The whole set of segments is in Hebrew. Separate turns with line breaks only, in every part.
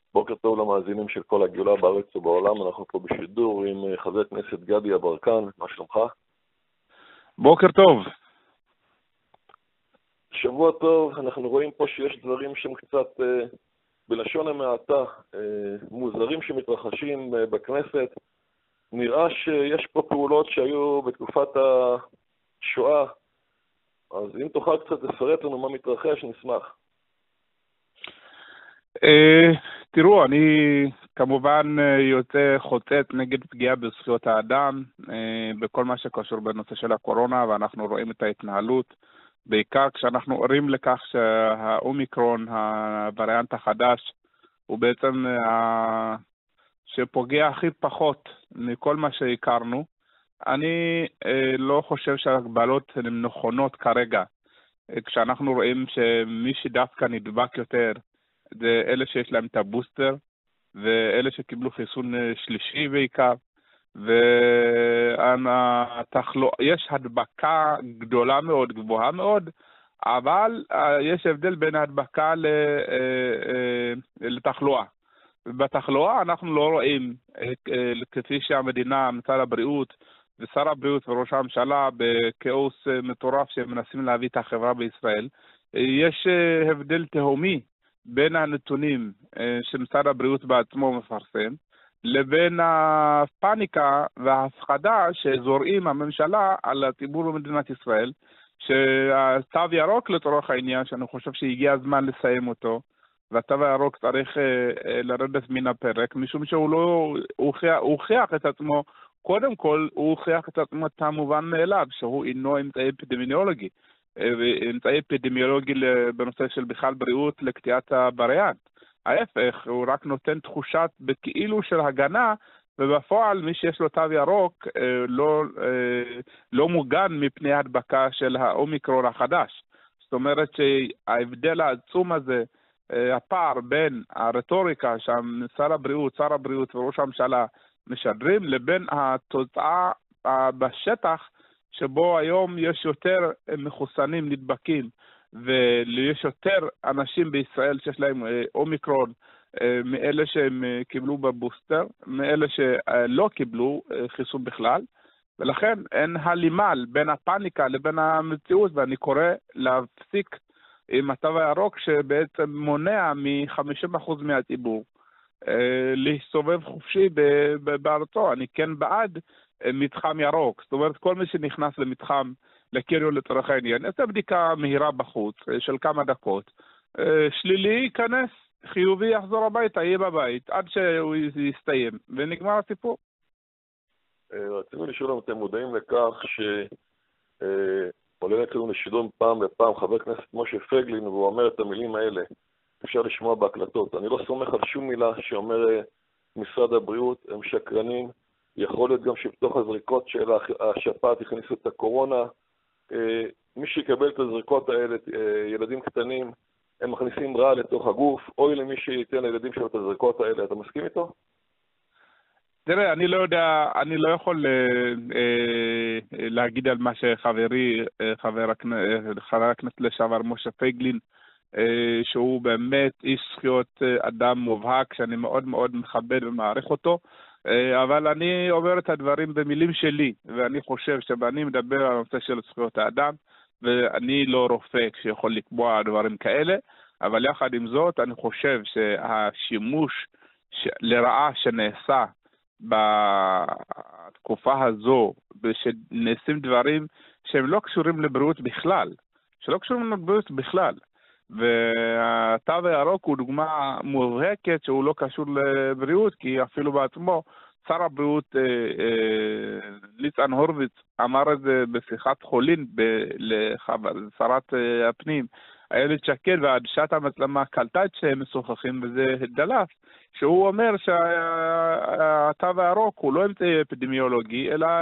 בוקר טוב למאזינים של כל הגאולה בארץ ובעולם. אנחנו פה בשידור עם חבר הכנסת גדי יברקן. מה שלומך?
בוקר טוב.
שבוע טוב. אנחנו רואים פה שיש דברים שהם קצת בלשון המעטה מוזרים שמתרחשים בכנסת. נראה שיש פה פעולות שהיו בתקופת השואה. אז אם תוכל קצת לפרט לנו מה מתרחש, נשמח.
תראו, אני כמובן יוצא חוצץ נגד פגיעה בזכויות האדם בכל מה שקשור בנושא של הקורונה, ואנחנו רואים את ההתנהלות, בעיקר כשאנחנו ערים לכך שהאומיקרון, הווריאנט החדש, הוא בעצם שפוגע הכי פחות מכל מה שהכרנו. אני לא חושב שההגבלות הן נכונות כרגע, כשאנחנו רואים שמי שדווקא נדבק יותר זה אלה שיש להם את הבוסטר, ואלה שקיבלו חיסון שלישי בעיקר, יש הדבקה גדולה מאוד, גבוהה מאוד, אבל יש הבדל בין ההדבקה לתחלואה. בתחלואה אנחנו לא רואים, כפי שהמדינה, משרד הבריאות ושר הבריאות וראש הממשלה בכאוס מטורף שמנסים להביא את החברה בישראל, יש הבדל תהומי בין הנתונים שמשרד הבריאות בעצמו מפרסם, לבין הפאניקה וההפחדה שזורעים הממשלה על הציבור במדינת ישראל, שהתו ירוק לצורך העניין, שאני חושב שהגיע הזמן לסיים אותו, והתו הירוק צריך לרדת מן הפרק, משום שהוא לא הוכיח את עצמו, קודם כל הוא הוכיח את עצמו את המובן מאליו, שהוא אינו אמצעי אפידמיולוגי. אמצעי אפידמיולוגי בנושא של בכלל בריאות לקטיעת הווריאנט. ההפך, הוא רק נותן תחושת בכאילו של הגנה, ובפועל מי שיש לו תו ירוק לא מוגן מפני הדבקה של האומיקרון החדש. זאת אומרת שההבדל העצום הזה, הפער בין הרטוריקה ששר הבריאות וראש הממשלה משדרים, לבין התוצאה בשטח, שבו היום יש יותר מחוסנים נדבקים, ויש יותר אנשים בישראל שיש להם אומיקרון, מאלה שהם קיבלו בבוסטר, מאלה שלא קיבלו חיסון בכלל, ולכן אין הלימה בין הפאניקה לבין המציאות, ואני קורא להפסיק עם התו הירוק שבעצם מונע מ-50% מהציבור להסתובב חופשי בארצו. אני כן בעד מתחם ירוק, זאת אומרת כל מי שנכנס למתחם לקניון לצורך העניין, יעשה בדיקה מהירה בחוץ של כמה דקות, שלילי ייכנס, חיובי יחזור הביתה, יהיה בבית עד שהוא יסתיים ונגמר הסיפור.
רצינו לשאול אם אתם מודעים לכך עולה אצלנו לשידור פעם בפעם חבר כנסת משה פייגלין, והוא אומר את המילים האלה, אפשר לשמוע בהקלטות: אני לא סומך על שום מילה שאומר משרד הבריאות, הם שקרנים, יכול להיות גם שבתוך הזריקות של השפעת הכניסו את הקורונה, מי שיקבל את הזריקות האלה, ילדים קטנים, הם מכניסים רע לתוך הגוף, אוי למי שייתן לילדים שלו את הזריקות האלה. אתה מסכים איתו?
תראה, אני לא יודע, אני לא יכול להגיד על מה שחברי, חבר הכנסת לשעבר משה פייגלין, שהוא באמת איש זכויות אדם מובהק, שאני מאוד מאוד מכבד ומעריך אותו, אבל אני אומר את הדברים במילים שלי, ואני חושב שאני מדבר על הנושא של זכויות האדם, ואני לא רופא שיכול לקבוע דברים כאלה, אבל יחד עם זאת אני חושב שהשימוש לרעה שנעשה בתקופה הזו, שנעשים דברים שהם לא קשורים לבריאות בכלל, והתו הירוק הוא דוגמה מובהקת שהוא לא קשור לבריאות, כי אפילו בעצמו שר הבריאות ניצן הורוביץ אמר את זה בשיחת חולין לשרת הפנים איילת שקד, ועדשת המצלמה קלטה את שהם משוחחים, וזה דלף שהוא אומר שהתו הירוק הוא לא אמצעי אפידמיולוגי אלא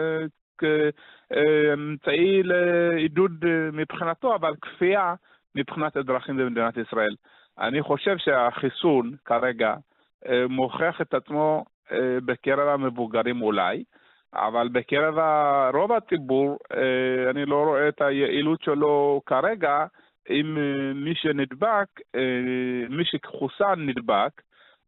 אמצעי לעידוד מבחינתו, אבל כפייה מבחינת אזרחים במדינת ישראל. אני חושב שהחיסון כרגע מוכיח את עצמו בקרב המבוגרים אולי, אבל בקרב רוב הציבור אני לא רואה את היעילות שלו כרגע. אם מי שנדבק, מי שחוסן נדבק,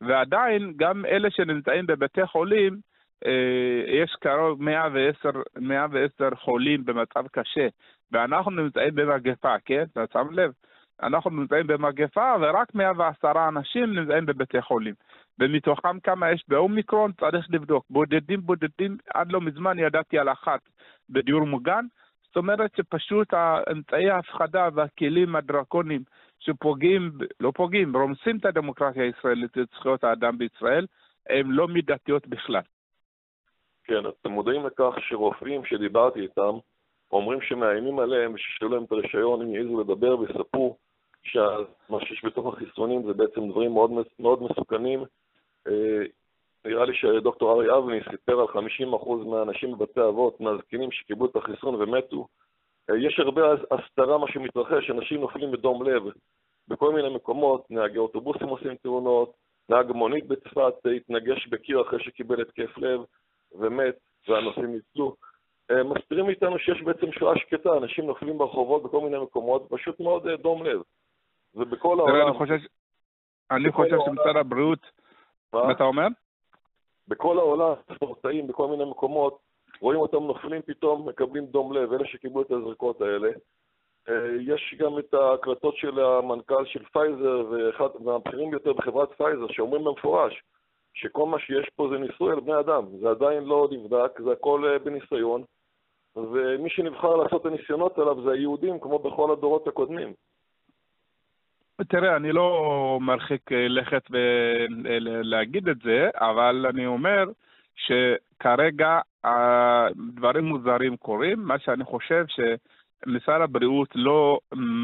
ועדיין גם אלה שנמצאים בבתי חולים, יש קרוב 110 חולים במצב קשה, ואנחנו נמצאים במגפה, כן? אתה שם לב? אנחנו נמצאים במגפה, ורק 110 אנשים נמצאים בבתי חולים. ומתוכם כמה יש באומיקרון, צריך לבדוק. בודדים, עד לא מזמן ידעתי על אחת בדיור מוגן. זאת אומרת שפשוט האמצעי ההפחדה והכלים הדרקונים שפוגעים, לא פוגעים, רומסים את הדמוקרטיה הישראלית, את זכויות האדם בישראל, הם לא מידתיות בכלל.
כן, אתם מודעים לכך שרופאים שדיברתי איתם, אומרים שמאיימים עליהם ושישלו להם את הרישיון, הם יעזו לדבר ויספרו שמה שיש בתוך החיסונים זה בעצם דברים מאוד, מאוד מסוכנים. נראה לי שדוקטור ארי אבני סיפר על 50% מהאנשים בבתי אבות, מהזקנים שקיבלו את החיסון ומתו. יש הרבה הסתרה מה שמתרחש, אנשים נופלים בדום לב בכל מיני מקומות, נהגי אוטובוסים עושים תאונות, נהג מונית בצפת התנגש בקיר אחרי שקיבל התקף לב ומת, והנוסעים ניצלו. מסתירים איתנו שיש בעצם שואה שקטה, אנשים נופלים ברחובות בכל מיני מקומות, פשוט מאוד דום לב. ובכל העולם...
אני חושב שמשרד הבריאות... מה אתה אומר?
בכל העולם, ספורטאים, בכל מיני מקומות, רואים אותם נופלים פתאום, מקבלים דום לב, אלה שקיבלו את הזריקות האלה. יש גם את ההקלטות של המנכ"ל של פייזר, והבכירים ביותר בחברת פייזר, שאומרים במפורש, שכל מה שיש פה זה ניסוי על בני אדם. זה עדיין לא נבדק, זה הכל בניסיון, ומי שנבחר לעשות את הניסיונות עליו זה היהודים, כמו בכל הדורות הקודמים.
תראה, אני לא מרחיק לכת להגיד את זה, אבל אני אומר שכרגע דברים מוזרים קורים. מה שאני חושב שמשרד הבריאות לא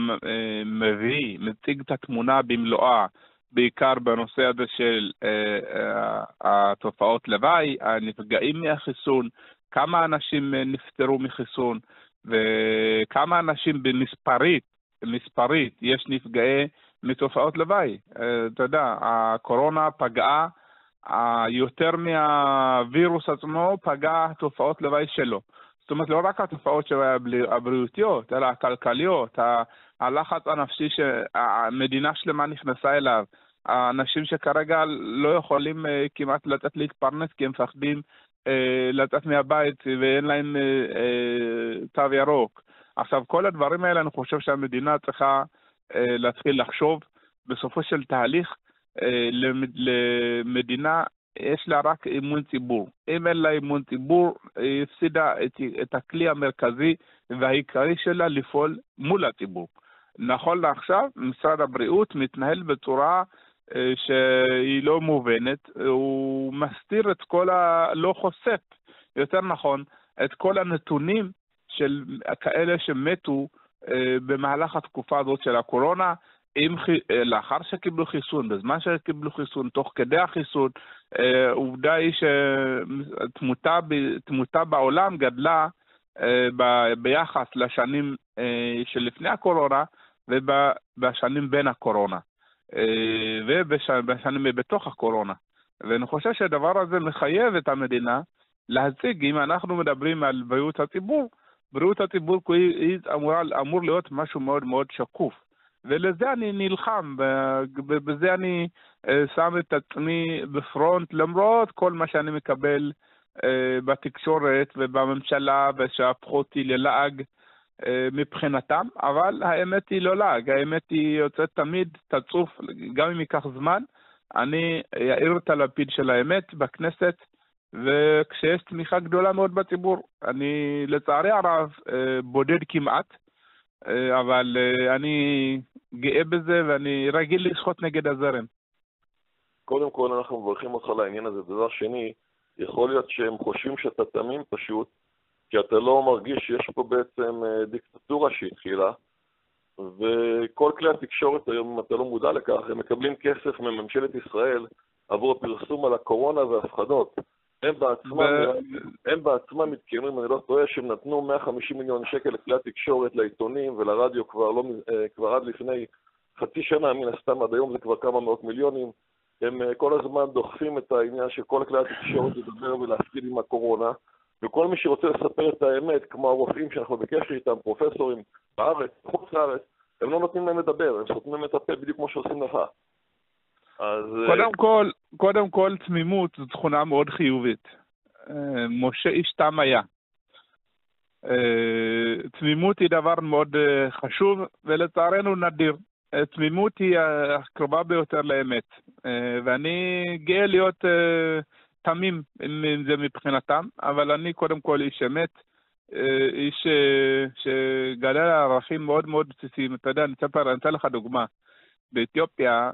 מציג את התמונה במלואה, בעיקר בנושא הזה של התופעות לוואי, הנפגעים מהחיסון, כמה אנשים נפטרו מחיסון, וכמה אנשים מספרית יש נפגעי מתופעות לוואי. אתה יודע, הקורונה פגעה, יותר מהווירוס עצמו פגעה תופעות לוואי שלו. זאת אומרת, לא רק התופעות הבריאותיות, אלא הכלכליות, הלחץ הנפשי שהמדינה שלמה נכנסה אליו, האנשים שכרגע לא יכולים כמעט לצאת להתפרנס כי הם מפחדים לצאת מהבית ואין להם תו ירוק. עכשיו, כל הדברים האלה אני חושב שהמדינה צריכה להתחיל לחשוב. בסופו של תהליך, למדינה יש לה רק אמון ציבור. אם אין לה אמון ציבור, היא הפסידה את הכלי המרכזי והעיקרי שלה לפעול מול הציבור. נכון לעכשיו, משרד הבריאות מתנהל בצורה שהיא לא מובנת, הוא מסתיר את כל לא חושף, יותר נכון, את כל הנתונים של כאלה שמתו במהלך התקופה הזאת של הקורונה, לאחר שקיבלו חיסון, בזמן שקיבלו חיסון, תוך כדי החיסון. עובדה היא שתמותה בעולם גדלה ביחס לשנים שלפני הקורונה ובשנים בין הקורונה ובשנים בתוך הקורונה. ואני חושב שהדבר הזה מחייב את המדינה להציג, אם אנחנו מדברים על בריאות הציבור, בריאות הציבור אמור להיות משהו מאוד מאוד שקוף. ולזה אני נלחם, בזה אני שם את עצמי בפרונט, למרות כל מה שאני מקבל בתקשורת ובממשלה, ושהפכו אותי ללעג מבחינתם, אבל האמת היא לא לעג, האמת היא יוצאת תמיד, תצוף, גם אם ייקח זמן, אני אעיר את הלפיד של האמת בכנסת, וכשיש תמיכה גדולה מאוד בציבור. אני לצערי הרב בודד כמעט, אבל אני גאה בזה ואני רגיל לשחוט נגד הזרם.
קודם כל אנחנו מברכים אותך לעניין הזה. דבר שני, יכול להיות שהם חושבים שאתה תמים פשוט, כי אתה לא מרגיש שיש פה בעצם דיקטטורה שהתחילה, וכל כלי התקשורת היום, אם אתה לא מודע לכך, הם מקבלים כסף מממשלת ישראל עבור הפרסום על הקורונה וההפחדות. הם בעצמם מתקיימים, אני לא טועה, שהם נתנו 150 מיליון שקל לכלי התקשורת, לעיתונים ולרדיו כבר עד לפני חצי שנה, מן הסתם עד היום זה כבר כמה מאות מיליונים. הם כל הזמן דוחפים את העניין של כל כלי התקשורת לדבר ולהפחיד עם הקורונה, וכל מי שרוצה לספר את האמת, כמו הרופאים שאנחנו בקשר איתם, פרופסורים בארץ, בחוץ לארץ, הם לא נותנים להם לדבר, הם סותמים את הפה בדיוק כמו שעושים לך. אז...
קודם כל, תמימות זו תכונה מאוד חיובית. משה איש תם היה. תמימות היא דבר מאוד חשוב, ולצערנו נדיר. תמימות היא הקרובה ביותר לאמת. ואני גאה להיות תמים, אם זה מבחינתם, אבל אני קודם כל איש אמת, איש שגלה ערכים מאוד מאוד בסיסיים. אתה יודע, אני אתן לך דוגמה. באתיופיה,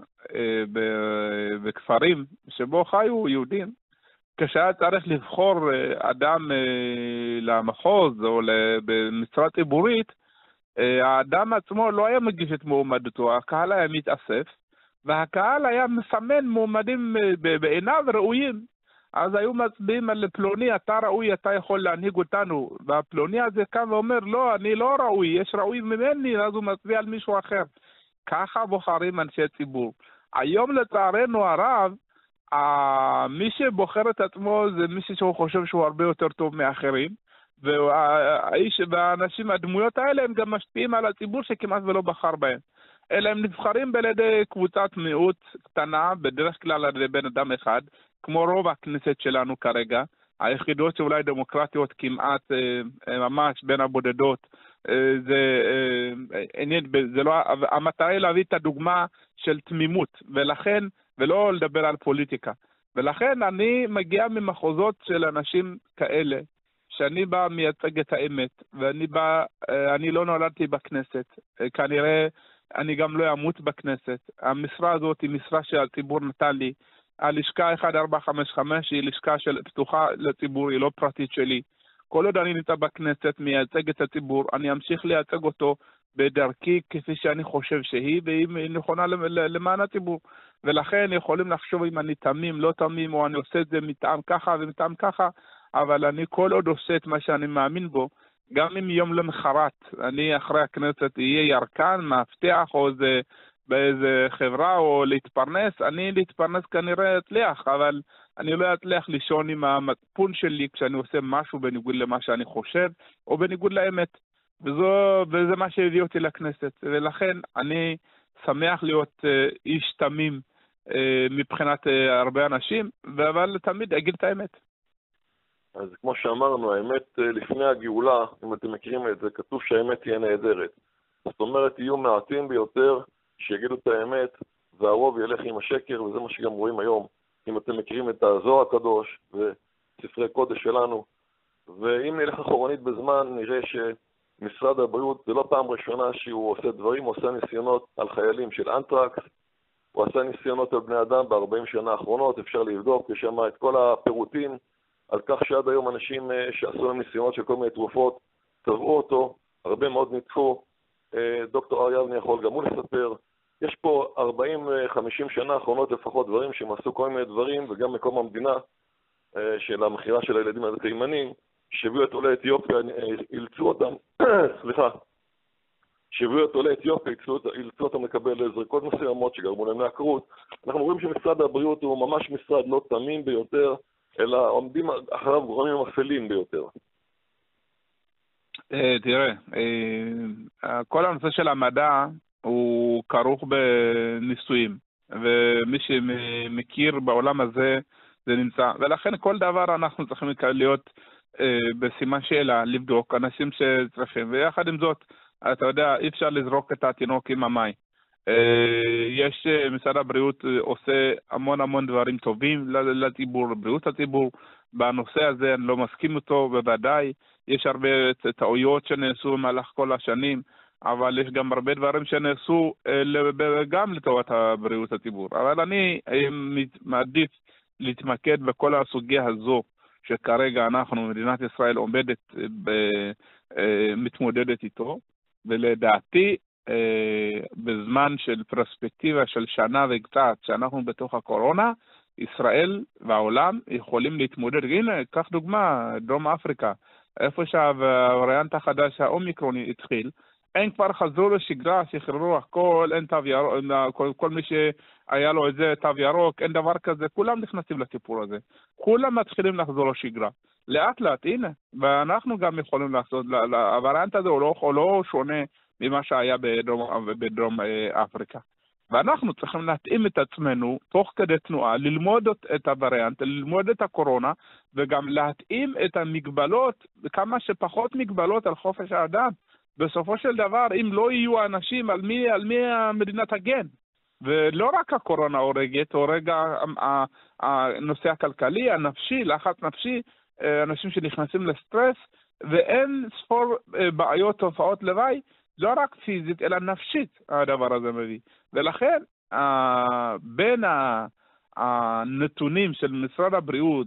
בכפרים שבו חיו יהודים, כשהיה צריך לבחור אדם למחוז או במשרה ציבורית, האדם עצמו לא היה מגיש את מועמדותו, הקהל היה מתאסף, והקהל היה מסמן מועמדים בעיניו ראויים. אז היו מצביעים על פלוני, אתה ראוי, אתה יכול להנהיג אותנו, והפלוני הזה קם ואומר, לא, אני לא ראוי, יש ראוי ממני, אז הוא מצביע על מישהו אחר. ככה בוחרים אנשי ציבור. היום לצערנו הרב, מי שבוחר את עצמו זה מישהו שהוא חושב שהוא הרבה יותר טוב מאחרים, והאנשים, הדמויות האלה הם גם משפיעים על הציבור שכמעט ולא בחר בהם. אלא הם נבחרים בידי קבוצת מיעוט קטנה, בדרך כלל על בן אדם אחד, כמו רוב הכנסת שלנו כרגע, היחידות שאולי דמוקרטיות כמעט ממש בין הבודדות, זה לא, המטרה היא להביא את הדוגמה של תמימות, ולכן, ולא לדבר על פוליטיקה. ולכן אני מגיע ממחוזות של אנשים כאלה, שאני בא מייצג את האמת, אני לא נולדתי בכנסת, כנראה אני גם לא אמות בכנסת. המשרה הזאת היא משרה שהציבור נתן לי. הלשכה 1455 היא לשכה פתוחה לציבור, היא לא פרטית שלי. כל עוד אני נמצא בכנסת, מייצג את הציבור, אני אמשיך לייצג אותו בדרכי כפי שאני חושב שהיא, והיא נכונה למען הציבור. ולכן יכולים לחשוב אם אני תמים, לא תמים, או אני עושה את זה מטעם ככה ומטעם ככה, אבל אני כל עוד עושה את מה שאני מאמין בו, גם אם יום למחרת, אני אחרי הכנסת יהיה ירקן, מאבטח, או באיזה חברה, או להתפרנס, אני להתפרנס כנראה אצליח, אבל אני לא אצליח לישון עם המצפון שלי כשאני עושה משהו בניגוד למה שאני חושב, או בניגוד לאמת. וזה מה שהביא אותי לכנסת. ולכן אני שמח להיות איש תמים מבחינת הרבה אנשים, אבל תמיד אגיד את האמת.
אז כמו שאמרנו, האמת לפני הגאולה, אם אתם מכירים את זה, כתוב שהאמת תהיה נהדרת. זאת אומרת, יהיו מעטים ביותר שיגידו את האמת, והרוב ילך עם השקר, וזה מה שגם רואים היום. אם אתם מכירים את הזוהר הקדוש וספרי קודש שלנו, ואם נלך אחורנית בזמן, נראה שמשרד הבריאות, זה לא פעם ראשונה שהוא עושה דברים, הוא עושה ניסיונות על חיילים של אנטרקס, הוא עשה ניסיונות על בני אדם ב-40 שנה האחרונות, אפשר לבדוק, יש שם את כל הפירוטים, על כך שעד היום אנשים שעשו להם ניסיונות של כל מיני תרופות, טבעו אותו, הרבה מאוד ניצחו, דוקטור אריה אבני יכול גם הוא לספר, יש פה 40-50 שנה האחרונות לפחות דברים שהם עשו כל מיני דברים, וגם מקום המדינה של המחירה של הילדים התימנים, שהביאו את עולי אתיופיה, אילצו אותם, סליחה, שהביאו את עולי אתיופיה, אילצו אותם לקבל זריקות מסוימות שגרמו להם לעקרות. אנחנו רואים שמשרד הבריאות הוא ממש משרד לא תמים ביותר, אלא עומדים אחריו גורמים אפלים ביותר.
תראה, כל הנושא של המדע הוא כרוך בניסויים, ומי שמכיר בעולם הזה זה נמצא, ולכן כל דבר אנחנו צריכים להיות בסימן שאלה, לבדוק אנשים שצריכים, ויחד עם זאת, אתה יודע, אי אפשר לזרוק את התינוק עם המים. משרד הבריאות עושה המון דברים טובים לציבור, לבריאות הציבור, בנושא הזה אני לא מסכים אותו, בוודאי, יש הרבה טעויות שנעשו במהלך כל השנים, אבל יש גם הרבה דברים שנעשו גם לטובת הבריאות הציבור. אבל אני מעדיף להתמקד בכל הסוגיה הזו, שכרגע אנחנו, מדינת ישראל עומדת, מתמודדת איתו, ולדעתי, בזמן של פרספקטיבה של שנה וקצת, שאנחנו בתוך הקורונה, ישראל והעולם יכולים להתמודד. הנה, קח דוגמה, דרום אפריקה, איפה שהווריאנט החדש, האומיקרון התחיל, אין כבר חזרו לשגרה, שחררו הכל, אין תו ירוק, כל מי שהיה לו את זה תו ירוק, אין דבר כזה, כולם נכנסים לסיפור הזה. כולם מתחילים לחזור לשגרה. לאט לאט, הנה, ואנחנו גם יכולים לעשות, הווריאנט הזה הוא לא שונה ממה שהיה בדרום אפריקה. ואנחנו צריכים להתאים את עצמנו תוך כדי תנועה, ללמוד את הווריאנט, ללמוד את הקורונה, וגם להתאים את המגבלות, כמה שפחות מגבלות על חופש האדם. בסופו של דבר, אם לא יהיו אנשים, על מי המדינה תגן? ולא רק הקורונה הורגת, הורג הנושא הכלכלי, הנפשי, לחץ נפשי, אנשים שנכנסים לסטרס, ואין ספור בעיות, תופעות לוואי, לא רק פיזית, אלא נפשית הדבר הזה מביא. ולכן, בין הנתונים של משרד הבריאות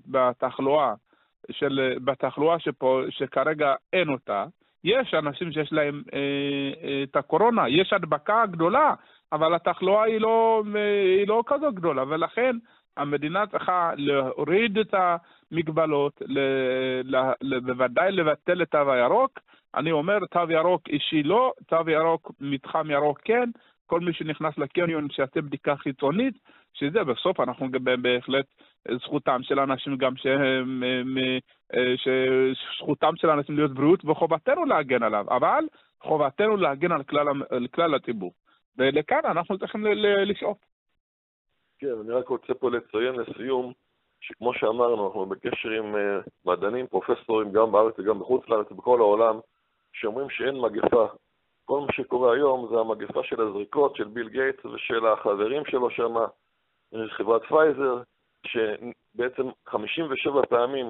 בתחלואה שכרגע אין אותה, יש אנשים שיש להם את הקורונה, יש הדבקה גדולה, אבל התחלואה היא לא כזו גדולה, ולכן המדינה צריכה להוריד את המגבלות, בוודאי לבטל את תו הירוק. אני אומר, תו ירוק אישי לא, תו ירוק, מתחם ירוק כן, כל מי שנכנס לקניון שיעשה בדיקה חיצונית, שזה בסוף אנחנו בהחלט זכותם של אנשים גם שזכותם של אנשים להיות בריאות, וחובתנו להגן עליו, אבל חובתנו להגן על כלל הציבור. ולכאן אנחנו צריכים לשאוף.
כן, אני רק רוצה פה לציין לסיום, שכמו שאמרנו, אנחנו בקשר עם מדענים, פרופסורים, גם בארץ וגם בחוץ לארץ, בכל העולם, שאומרים שאין מגפה. כל מה שקורה היום זה המגפה של הזריקות, של ביל גייטס ושל החברים שלו שם, חברת פייזר, שבעצם 57 פעמים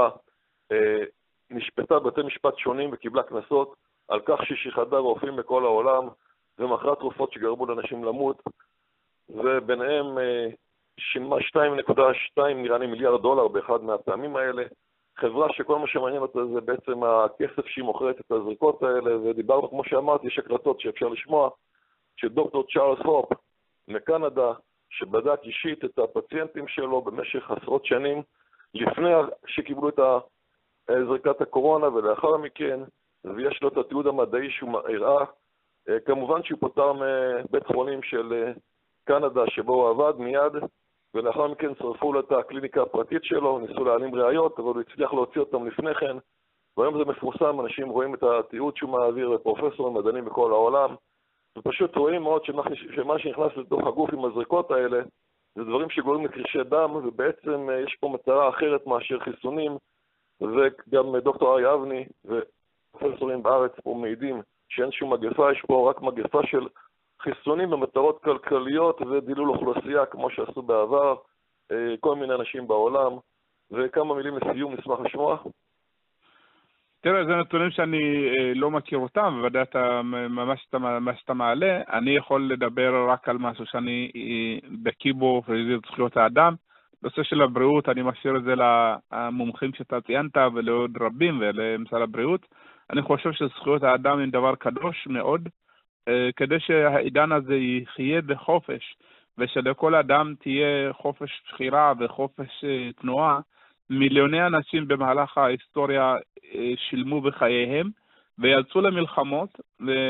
נשפטה בתי משפט שונים וקיבלה קנסות על כך ששחדה רופאים בכל העולם, ומכרה תרופות שגרמו לאנשים למות, וביניהם שילמה 2.2 נראה לי מיליארד דולר באחד מהפעמים האלה. חברה שכל מה שמעניין אותה זה בעצם הכסף שהיא מוכרת את הזריקות האלה, ודיברנו, כמו שאמרתי, יש הקלטות שאפשר לשמוע, שדוקטור צ'ארלס הופ מקנדה, שבדק אישית את הפציינטים שלו במשך עשרות שנים, לפני שקיבלו את זריקת הקורונה ולאחר מכן, ויש לו את התיעוד המדעי שהוא הראה, כמובן שהוא פוטר מבית חולים של קנדה שבו הוא עבד מיד, ולאחר מכן שרפו לו את הקליניקה הפרטית שלו, ניסו להעלים ראיות, אבל הוא הצליח להוציא אותם לפני כן, והיום זה מפורסם, אנשים רואים את התיעוד שהוא מעביר, פרופסורים מדענים בכל העולם, ופשוט רואים מאוד שמה שנכנס לתוך הגוף עם הזריקות האלה, זה דברים שגורמים לקרישי דם, ובעצם יש פה מטרה אחרת מאשר חיסונים, וגם דוקטור אריה אבני ופרופסורים בארץ פה מעידים שאין שום מגפה, יש פה רק מגפה של חיסונים במטרות כלכליות ודילול אוכלוסייה כמו שעשו בעבר כל מיני אנשים בעולם. וכמה מילים לסיום נשמח לשמוע.
תראה, זה נתונים שאני לא מכיר אותם, בוודאי מה שאתה מעלה. אני יכול לדבר רק על משהו שאני בקיא בו, וזה זכויות האדם. נושא של הבריאות, אני משאיר את זה למומחים שאתה ציינת ולעוד רבים ולמשרד הבריאות. אני חושב שזכויות האדם הם דבר קדוש מאוד, כדי שהעידן הזה יחיה בחופש, ושלכל אדם תהיה חופש בחירה וחופש תנועה. מיליוני אנשים במהלך ההיסטוריה שילמו בחייהם, ויצאו למלחמות,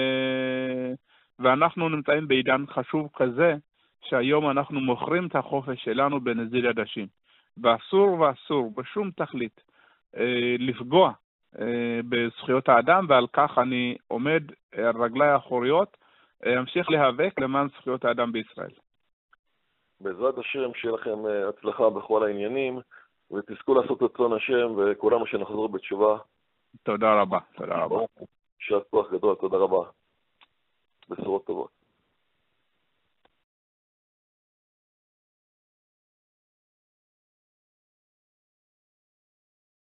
ואנחנו נמצאים בעידן חשוב כזה, שהיום אנחנו מוכרים את החופש שלנו בנזיד עדשים. ואסור בשום תכלית לפגוע בזכויות האדם, ועל כך אני עומד על רגלי האחוריות, אמשיך להיאבק למען זכויות האדם בישראל.
בעזרת השם, שיהיה לכם הצלחה בכל העניינים, ותזכו לעשות את רצון השם, וכולנו שנחזור בתשובה.
תודה רבה, תודה רבה.
יישר כוח גדול, תודה רבה. בשורות טובות.